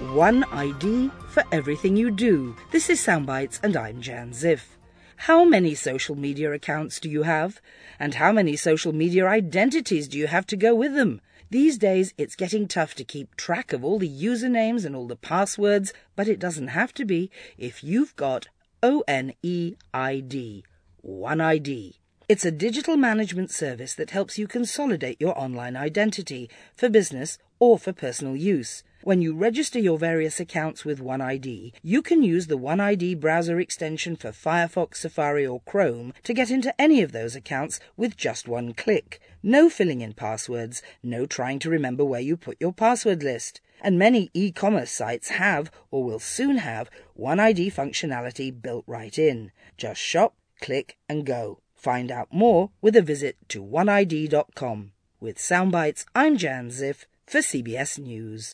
One ID for everything you do. This is Soundbites and I'm Jan Ziff. How many social media accounts do you have? And how many social media identities do you have to go with them? These days it's getting tough to keep track of all the usernames and all the passwords, but it doesn't have to be if you've got ONEID, One ID. It's a digital management service that helps you consolidate your online identity for business or for personal use. When you register your various accounts with OneID, you can use the OneID browser extension for Firefox, Safari or Chrome to get into any of those accounts with just one click. No filling in passwords, no trying to remember where you put your password list. And many e-commerce sites have or will soon have OneID functionality built right in. Just shop, click and go. Find out more with a visit to oneid.com. With Soundbites, I'm Jan Ziff for CBS News.